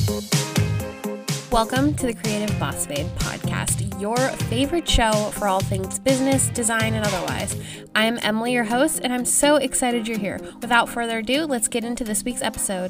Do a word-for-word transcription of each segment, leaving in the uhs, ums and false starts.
Welcome to the Creative Boss Babe podcast, your favorite show for all things business, design, and otherwise. I'm Emily, your host, and I'm so excited you're here. Without further ado, let's get into this week's episode.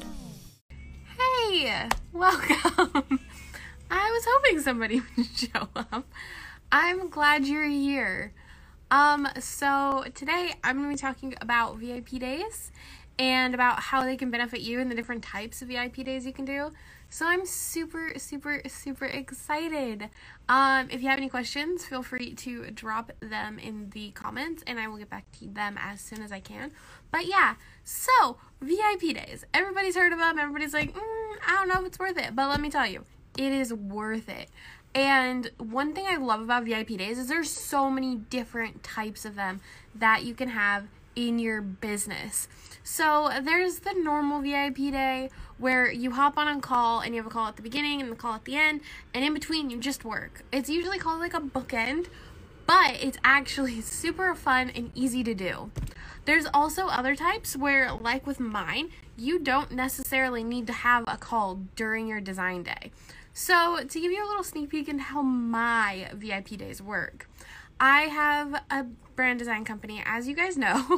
Hey, welcome. I was hoping somebody would show up. I'm glad you're here. Um, so today I'm going to be talking about V I P days and about how they can benefit you and the different types of V I P days you can do. So I'm super, super, super excited. Um, if you have any questions, feel free to drop them in the comments and I will get back to them as soon as I can. But yeah, so V I P days. Everybody's heard of them. Everybody's like, mm, I don't know if it's worth it. But let me tell you, it is worth it. And one thing I love about V I P days is there's so many different types of them that you can have in your business. So there's the normal V I P day where you hop on a call and you have a call at the beginning and a call at the end, and in between you just work. It's usually called like a bookend, but it's actually super fun and easy to do. There's also other types where, like with mine, you don't necessarily need to have a call during your design day. So to give you a little sneak peek into how my V I P days work, I have a brand design company, as you guys know,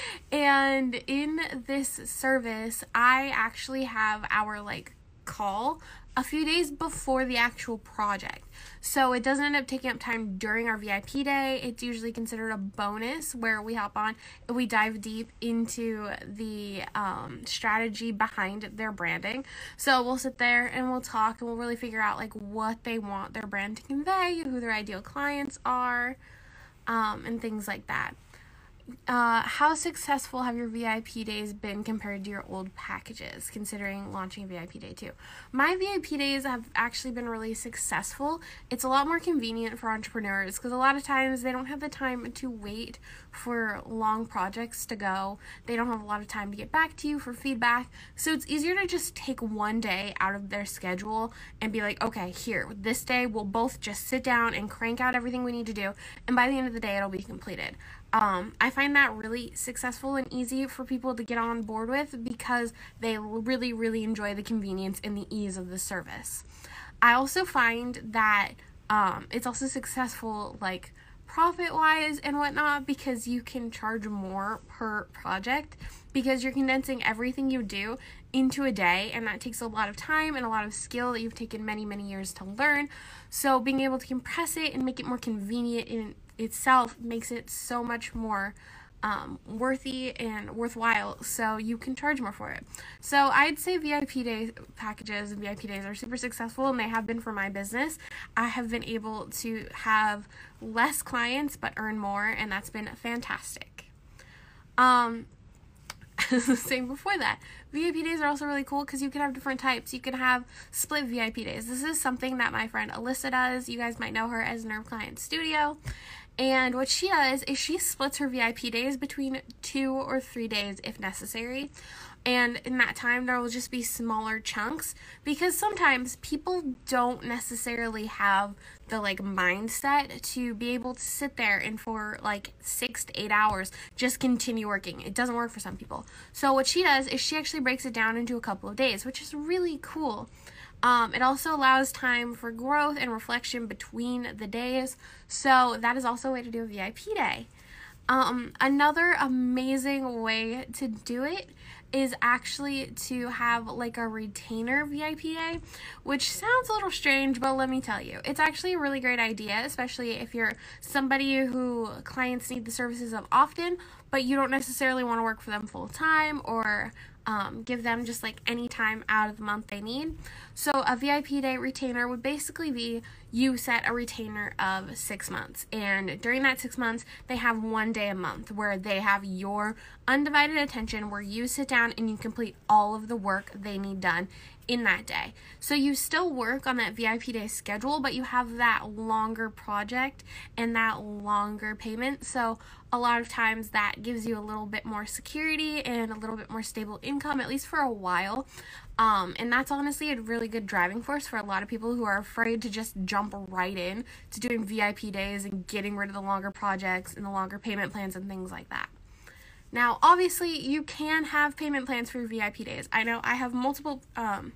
and in this service, I actually have our like call a few days before the actual project. So it doesn't end up taking up time during our V I P day. It's usually considered a bonus where we hop on and we dive deep into the um, strategy behind their branding. So we'll sit there and we'll talk and we'll really figure out like what they want their brand to convey, who their ideal clients are, um, and things like that. Uh, how successful have your V I P days been compared to your old packages, considering launching a V I P day too? My V I P days have actually been really successful. It's a lot more convenient for entrepreneurs because a lot of times they don't have the time to wait for long projects to go. They don't have a lot of time to get back to you for feedback. So it's easier to just take one day out of their schedule and be like, okay, here, this day we'll both just sit down and crank out everything we need to do. And by the end of the day, it'll be completed. Um, I find that really successful and easy for people to get on board with because they really, really enjoy the convenience and the ease of the service. I also find that um, it's also successful, like, profit-wise and whatnot, because you can charge more per project because you're condensing everything you do into a day, and that takes a lot of time and a lot of skill that you've taken many, many years to learn. So being able to compress it and make it more convenient in itself makes it so much more um, worthy and worthwhile, so you can charge more for it. So I'd say V I P day packages and V I P days are super successful, and they have been for my business. I have been able to have less clients but earn more, and that's been fantastic. Um, same before that. V I P days are also really cool because you can have different types. You can have split V I P days. This is something that my friend Alyssa does. You guys might know her as Nerve Client Studio. And what she does is she splits her V I P days between two or three days if necessary. And in that time, there will just be smaller chunks because sometimes people don't necessarily have the like mindset to be able to sit there and for like six to eight hours just continue working. It doesn't work for some people. So what she does is she actually breaks it down into a couple of days, which is really cool. Um, it also allows time for growth and reflection between the days. So that is also a way to do a V I P day. Um, another amazing way to do it is actually to have like a retainer V I P day, which sounds a little strange, but let me tell you, it's actually a really great idea, especially if you're somebody who clients need the services of often, but you don't necessarily want to work for them full time or Um, give them just like any time out of the month they need. So a V I P day retainer would basically be you set a retainer of six months, and during that six months they have one day a month where they have your undivided attention, where you sit down and you complete all of the work they need done in that day. So you still work on that V I P day schedule, but you have that longer project and that longer payment. So a lot of times that gives you a little bit more security and a little bit more stable income, at least for a while. Um, and that's honestly a really good driving force for a lot of people who are afraid to just jump right in to doing V I P days and getting rid of the longer projects and the longer payment plans and things like that. Now, obviously, you can have payment plans for your V I P days. I know I have multiple um,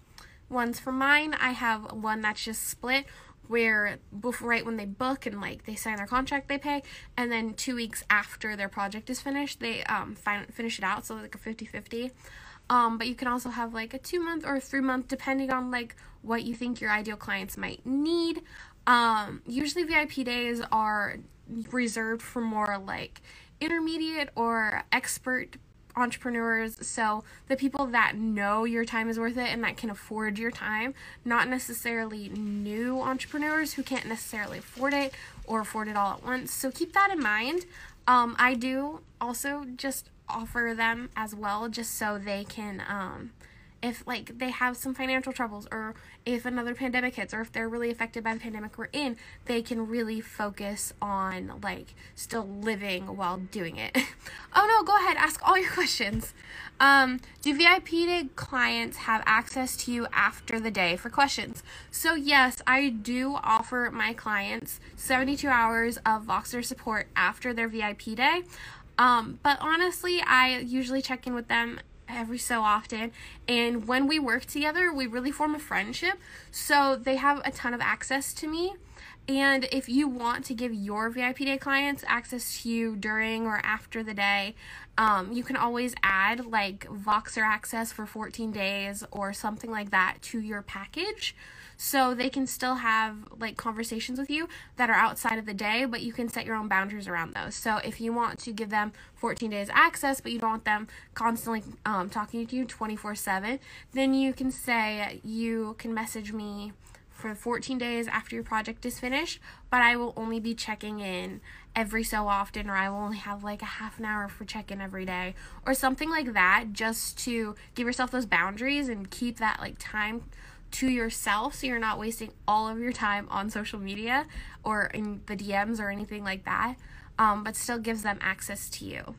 ones for mine. I have one that's just split, where before, right when they book and like they sign their contract, they pay, and then two weeks after their project is finished, they um fin- finish it out, so like a fifty-fifty. Um, but you can also have like a two month or a three month, depending on like what you think your ideal clients might need. Um, usually V I P days are reserved for more like intermediate or expert entrepreneurs, so the people that know your time is worth it and that can afford your time, not necessarily new entrepreneurs who can't necessarily afford it or afford it all at once. So keep that in mind. Um, I do also just offer them as well, just so they can, um, if like they have some financial troubles, or if another pandemic hits, or if they're really affected by the pandemic we're in, they can really focus on like still living while doing it. Oh no, go ahead, ask all your questions. Um, do V I P Day clients have access to you after the day for questions? So yes, I do offer my clients seventy-two hours of Voxer support after their V I P Day. Um, but honestly, I usually check in with them every so often, and when we work together, we really form a friendship, so they have a ton of access to me. And if you want to give your V I P Day clients access to you during or after the day, um, you can always add like Voxer access for fourteen days or something like that to your package, so they can still have like conversations with you that are outside of the day, but you can set your own boundaries around those. So if you want to give them fourteen days access, but you don't want them constantly um, talking to you twenty-four seven, then you can say you can message me for fourteen days after your project is finished, but I will only be checking in every so often, or I will only have like a half an hour for check-in every day, or something like that, just to give yourself those boundaries and keep that like time to yourself, so you're not wasting all of your time on social media or in the D Ms or anything like that, um, but still gives them access to you.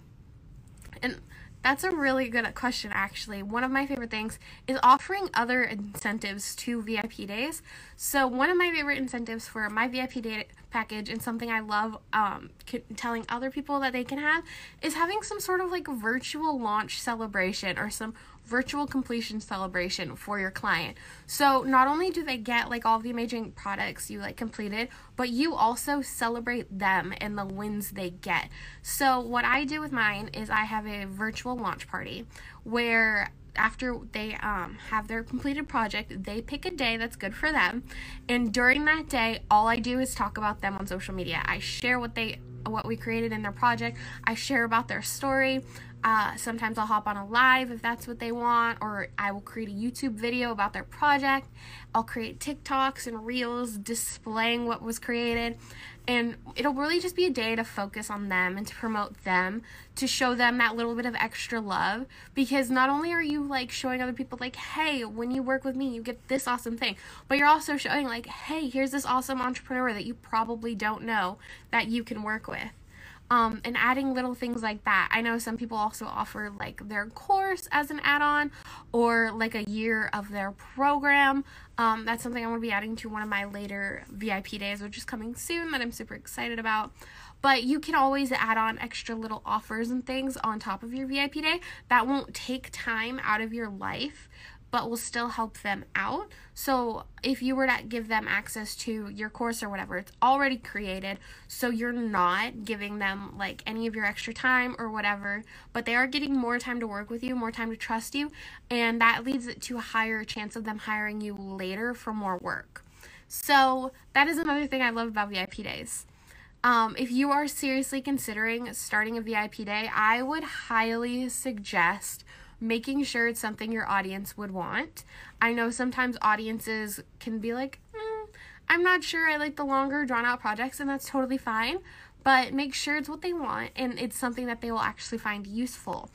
And that's a really good question, actually. One of my favorite things is offering other incentives to V I P days. So one of my favorite incentives for my V I P day package, and something I love um, c- telling other people that they can have, is having some sort of like virtual launch celebration or some virtual completion celebration for your client. So not only do they get like all the amazing products you like completed, but you also celebrate them and the wins they get. So what I do with mine is I have a virtual launch party where after they um, have their completed project, they pick a day that's good for them, and during that day, all I do is talk about them on social media. I share what they what we created in their project. I share about their story. Uh, sometimes I'll hop on a live if that's what they want, or I will create a YouTube video about their project. I'll create TikToks and Reels displaying what was created, and it'll really just be a day to focus on them and to promote them, to show them that little bit of extra love, because not only are you like showing other people like, hey, when you work with me, you get this awesome thing, but you're also showing like, hey, here's this awesome entrepreneur that you probably don't know that you can work with. Um, and adding little things like that. I know some people also offer like their course as an add-on, or like a year of their program. Um, that's something I'm going to be adding to one of my later V I P days, which is coming soon, that I'm super excited about. But you can always add on extra little offers and things on top of your V I P day that won't take time out of your life, but will still help them out. So if you were to give them access to your course or whatever, it's already created, so you're not giving them like any of your extra time or whatever, but they are getting more time to work with you, more time to trust you, and that leads it to a higher chance of them hiring you later for more work. So that is another thing I love about V I P days. Um, if you are seriously considering starting a V I P day, I would highly suggest making sure it's something your audience would want. I know sometimes audiences can be like, mm, I'm not sure I like the longer drawn out projects, and that's totally fine, but make sure it's what they want and it's something that they will actually find useful.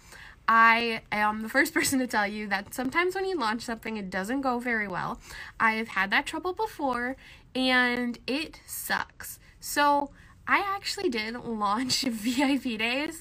I am the first person to tell you that sometimes when you launch something, it doesn't go very well. I have had that trouble before, and it sucks. So I actually did launch V I P days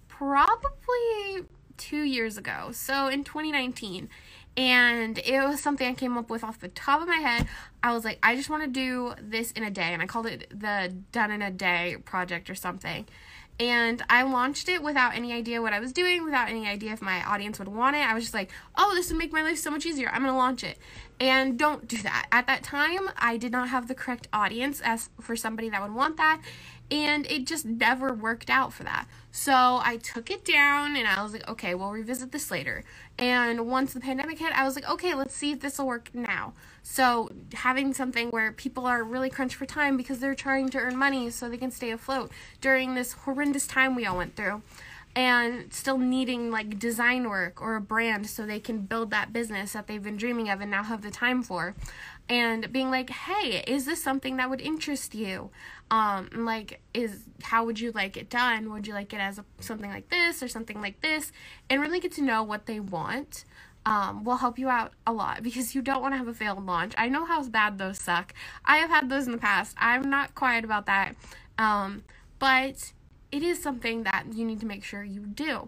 probably two years ago, so in twenty nineteen, and it was something I came up with off the top of my head. I was like, I just want to do this in a day, and I called it the Done in a Day project or something, and I launched it without any idea what I was doing, without any idea if my audience would want it. I was just like, oh, this would make my life so much easier, I'm gonna launch it. And don't do that. At that time, I did not have the correct audience as for somebody that would want that, and it just never worked out for that. So I took it down, and I was like, okay, we'll revisit this later. And once the pandemic hit, I was like, okay, let's see if this will work now. So having something where people are really crunched for time because they're trying to earn money so they can stay afloat during this horrendous time we all went through, and still needing like design work or a brand so they can build that business that they've been dreaming of and now have the time for, and being like, hey, is this something that would interest you? Um, like, is, how would you like it done? Would you like it as a, something like this or something like this? And really get to know what they want. Um, will help you out a lot, because you don't want to have a failed launch. I know how bad those suck. I have had those in the past. I'm not quiet about that. Um, but it is something that you need to make sure you do.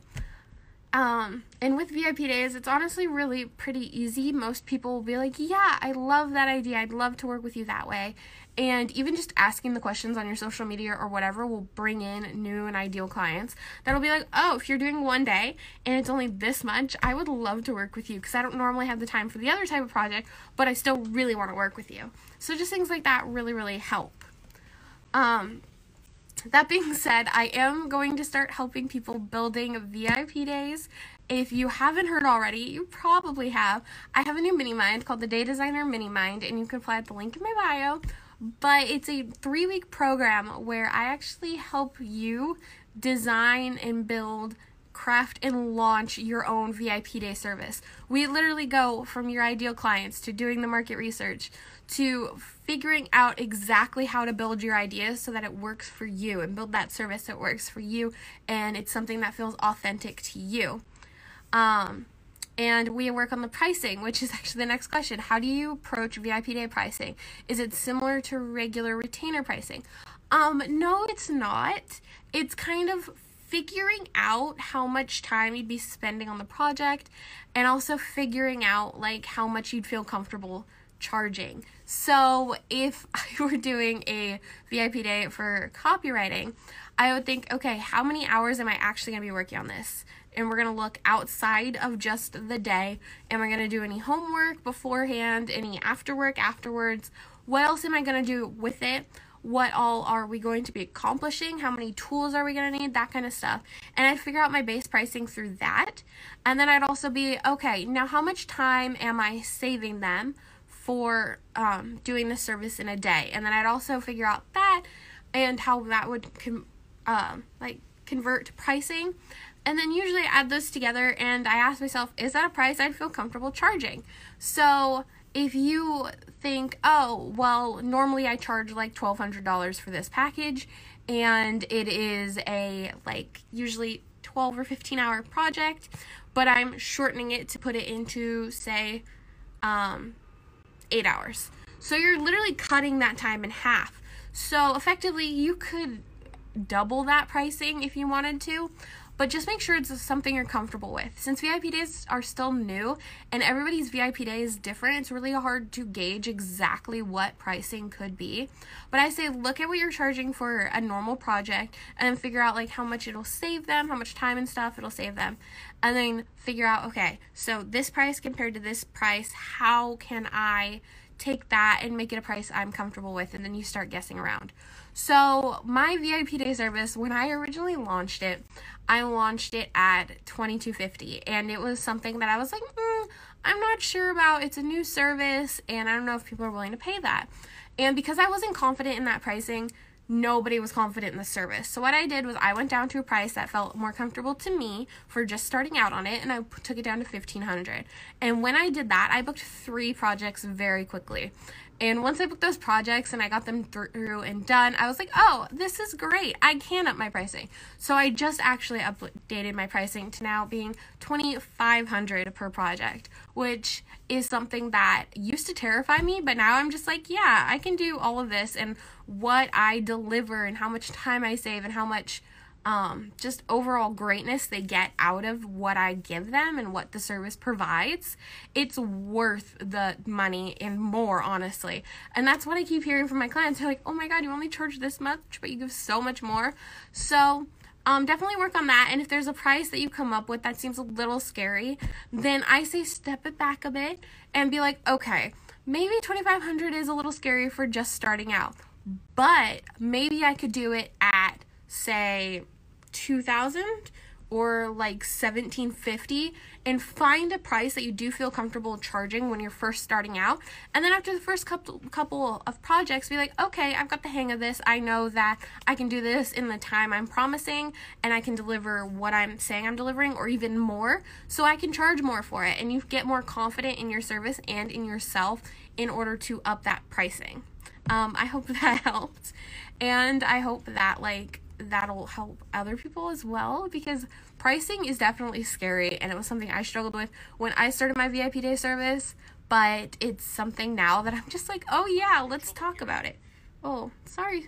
Um, and with V I P days, it's honestly really pretty easy. Most people will be like, yeah, I love that idea. I'd love to work with you that way. And even just asking the questions on your social media or whatever will bring in new and ideal clients that'll be like, oh, if you're doing one day and it's only this much, I would love to work with you because I don't normally have the time for the other type of project, but I still really want to work with you. So just things like that really, really help. Um, That being said, I am going to start helping people building V I P days. If you haven't heard already, you probably have. I have a new mini mind called the Day Designer Mini Mind, and you can apply at the link in my bio. But it's a three-week program where I actually help you design and build, craft, and launch your own V I P day service. We literally go from your ideal clients to doing the market research to figuring out exactly how to build your ideas so that it works for you, and build that service that works for you and it's something that feels authentic to you. Um, and we work on the pricing, which is actually the next question. How do you approach V I P day pricing? Is it similar to regular retainer pricing? Um, no, it's not. It's kind of figuring out how much time you'd be spending on the project, and also figuring out like how much you'd feel comfortable charging. So if I were doing a V I P day for copywriting, I would think, okay, how many hours am I actually going to be working on this? And we're going to look outside of just the day. Am I going to do any homework beforehand, any after work afterwards? What else am I going to do with it? What all are we going to be accomplishing? How many tools are we going to need? That kind of stuff. And I'd figure out my base pricing through that. And then I'd also be, okay, now how much time am I saving them for um, doing this service in a day? And then I'd also figure out that and how that would com- um, like convert to pricing. And then usually I add those together and I ask myself, is that a price I'd feel comfortable charging? So if you think, oh, well, normally I charge like twelve hundred dollars for this package, and it is a like usually twelve or fifteen hour project, but I'm shortening it to put it into, say, um, eight hours. So you're literally cutting that time in half. So effectively you could double that pricing if you wanted to, but just make sure it's something you're comfortable with. Since V I P days are still new and everybody's V I P day is different, it's really hard to gauge exactly what pricing could be. But I say look at what you're charging for a normal project and then figure out like how much it'll save them, how much time and stuff it'll save them. And then figure out, okay, so this price compared to this price, how can I take that and make it a price I'm comfortable with? And then you start guessing around. So my V I P day service, when I originally launched it, I launched it at twenty-two fifty, and it was something that I was like, mm, I'm not sure about. It's a new service, and I don't know if people are willing to pay that. And because I wasn't confident in that pricing, nobody was confident in the service. So what I did was I went down to a price that felt more comfortable to me for just starting out on it, and I took it down to fifteen hundred dollars. And when I did that, I booked three projects very quickly. And once I booked those projects and I got them through and done, I was like, oh, this is great. I can up my pricing. So I just actually updated my pricing to now being twenty-five hundred dollars per project, which is something that used to terrify me, but now I'm just like, yeah, I can do all of this, and what I deliver and how much time I save and how much um, just overall greatness they get out of what I give them and what the service provides, it's worth the money and more, honestly. And that's what I keep hearing from my clients. They're like, oh my God, you only charge this much, but you give so much more. So um, definitely work on that. And if there's a price that you come up with that seems a little scary, then I say step it back a bit and be like, okay, maybe twenty-five hundred is a little scary for just starting out, but maybe I could do it at, say, two thousand or like seventeen fifty, and find a price that you do feel comfortable charging when you're first starting out. And then after the first couple couple of projects, be like, okay, I've got the hang of this. I know that I can do this in the time I'm promising, and I can deliver what I'm saying I'm delivering, or even more, so I can charge more for it. And you get more confident in your service and in yourself in order to up that pricing. Um, I hope that helped, and I hope that like that'll help other people as well, because pricing is definitely scary, and it was something I struggled with when I started my V I P day service, but it's something now that I'm just like, oh yeah, let's talk about it. Oh, sorry.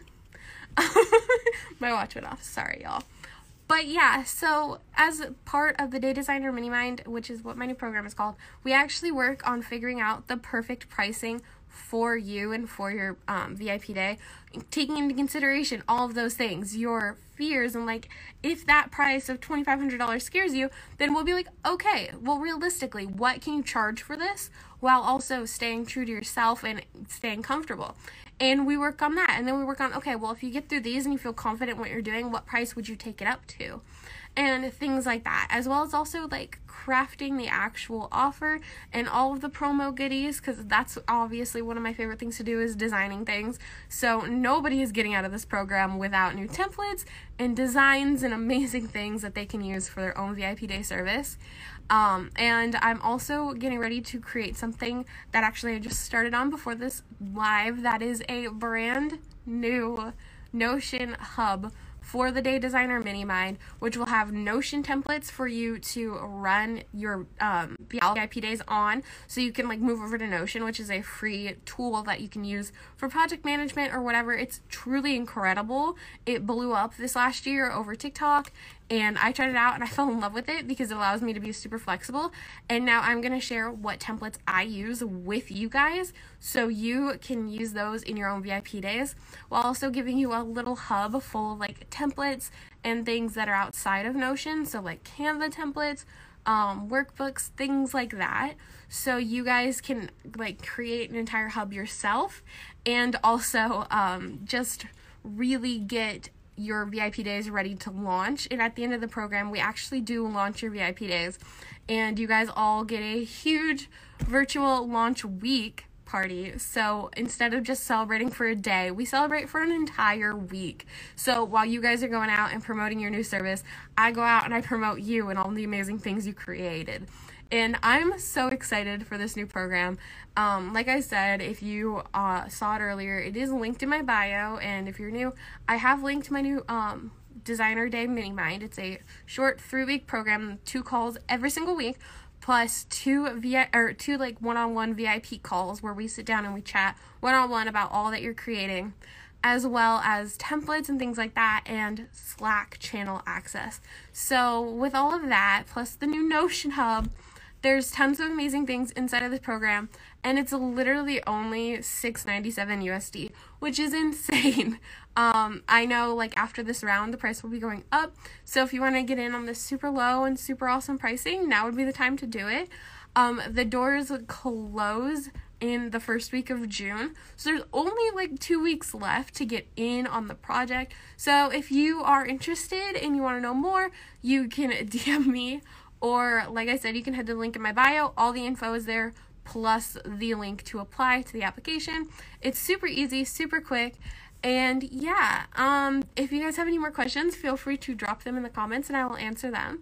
My watch went off. Sorry, y'all. But yeah, so as part of the Day Designer Mini Mind, which is what my new program is called, we actually work on figuring out the perfect pricing for you and for your um, V I P day, taking into consideration all of those things, your fears, and like, if that price of twenty-five hundred dollars scares you, then we'll be like, okay, well, realistically, what can you charge for this while also staying true to yourself and staying comfortable? And we work on that, and then we work on, okay, well, if you get through these and you feel confident in what you're doing, what price would you take it up to? And things like that, as well as also like crafting the actual offer and all of the promo goodies, because that's obviously one of my favorite things to do, is designing things. So nobody is getting out of this program without new templates and designs and amazing things that they can use for their own V I P day service. Um, and I'm also getting ready to create something that actually I just started on before this live, that is a brand new Notion hub for the Day Designer Mini Mind, which will have Notion templates for you to run your um, V I P days on, so you can like move over to Notion, which is a free tool that you can use for project management or whatever. It's truly incredible. It blew up this last year over TikTok, and I tried it out and I fell in love with it because it allows me to be super flexible. And now I'm going to share what templates I use with you guys, so you can use those in your own V I P days, while also giving you a little hub full of like templates and things that are outside of Notion, so like Canva templates, um, workbooks, things like that, so you guys can like create an entire hub yourself, and also um, just really get your V I P days ready to launch. And at the end of the program, we actually do launch your V I P days, and you guys all get a huge virtual launch week party. So instead of just celebrating for a day, we celebrate for an entire week. So while you guys are going out and promoting your new service, I go out and I promote you and all the amazing things you created. And I'm so excited for this new program. Um, like I said, if you uh, saw it earlier, it is linked in my bio. And if you're new, I have linked my new um, Designer Day Mini Mind. It's a short three-week program, two calls every single week, plus two V I or two like one-on-one V I P calls where we sit down and we chat one-on-one about all that you're creating, as well as templates and things like that, and Slack channel access. So with all of that, plus the new Notion hub, there's tons of amazing things inside of this program, and it's literally only six ninety-seven U S D, which is insane. Um, I know like after this round, the price will be going up. So if you want to get in on this super low and super awesome pricing, now would be the time to do it. Um, the doors close in the first week of June, so there's only like two weeks left to get in on the project. So if you are interested and you want to know more, you can D M me, or like I said, you can head to the link in my bio. All the info is there, plus the link to apply to the application. It's super easy, super quick. And yeah, um, if you guys have any more questions, feel free to drop them in the comments and I will answer them.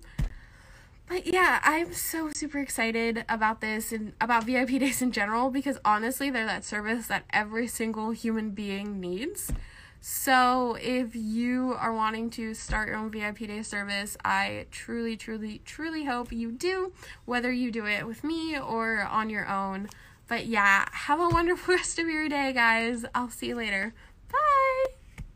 But yeah, I'm so super excited about this and about V I P days in general, because honestly, they're that service that every single human being needs. So if you are wanting to start your own V I P day service, I truly, truly, truly hope you do, whether you do it with me or on your own. But yeah, have a wonderful rest of your day, guys. I'll see you later. Bye!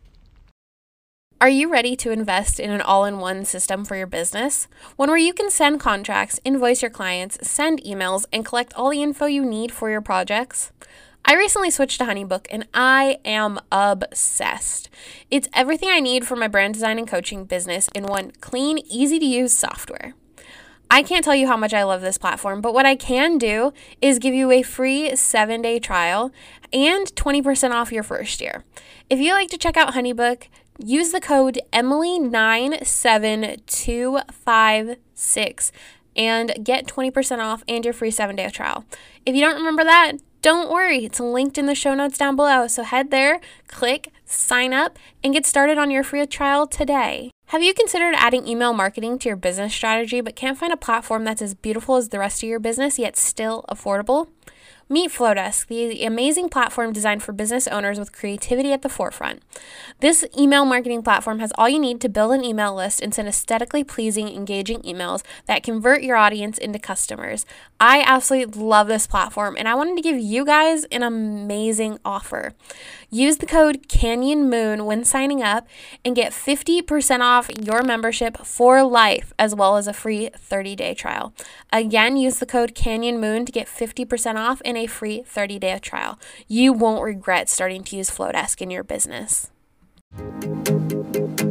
Are you ready to invest in an all-in-one system for your business? One where you can send contracts, invoice your clients, send emails, and collect all the info you need for your projects? I recently switched to HoneyBook and I am obsessed. It's everything I need for my brand design and coaching business in one clean, easy-to-use software. I can't tell you how much I love this platform, but what I can do is give you a free seven-day trial and twenty percent off your first year. If you like to check out HoneyBook, use the code Emily nine seven two five six and get twenty percent off and your free seven-day trial. If you don't remember that, don't worry. It's linked in the show notes down below. So head there, click, sign up, and get started on your free trial today. Have you considered adding email marketing to your business strategy but can't find a platform that's as beautiful as the rest of your business yet still affordable? Meet Flowdesk, the amazing platform designed for business owners with creativity at the forefront. This email marketing platform has all you need to build an email list and send aesthetically pleasing, engaging emails that convert your audience into customers. I absolutely love this platform, and I wanted to give you guys an amazing offer. Use the code CanyonMoon when signing up and get fifty percent off your membership for life, as well as a free thirty-day trial. Again, use the code CanyonMoon to get fifty percent off and a free thirty-day trial. You won't regret starting to use Flowdesk in your business.